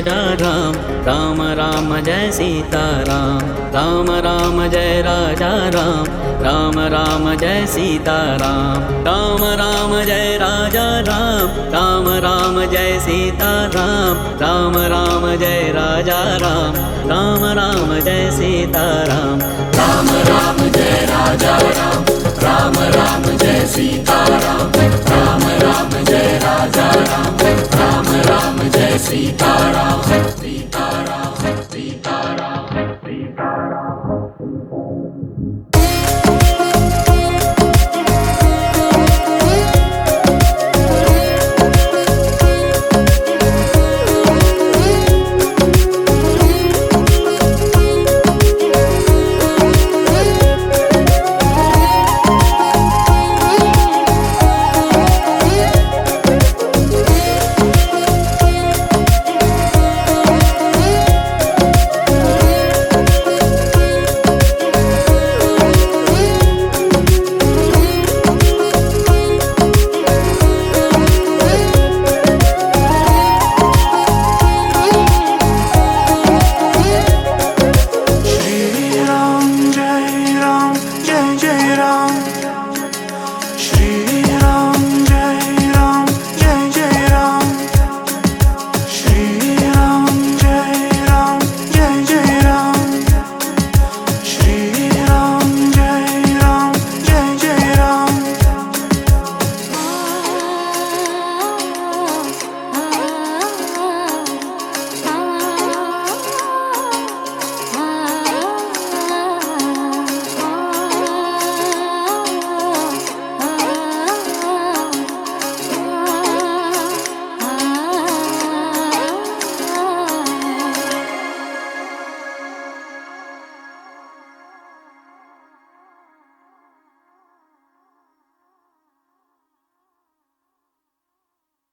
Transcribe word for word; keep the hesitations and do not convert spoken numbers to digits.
Raja Ram, Ram Ram Jai Sita Ram, Ram Ram Jai Raja Ram, Ram Ram Jai Sita Ram, Ram Ram Jai Raja Ram, Ram Ram Jai Sita Ram, Ram Ram Jai Raja Ram, Ram Ram Jai Sita Ram, Ram Ram Jai Raja Ram, Ram Ram Jai Sita Ram, Ram Ram Jai Raja Ram, Ram Ram Jai Sita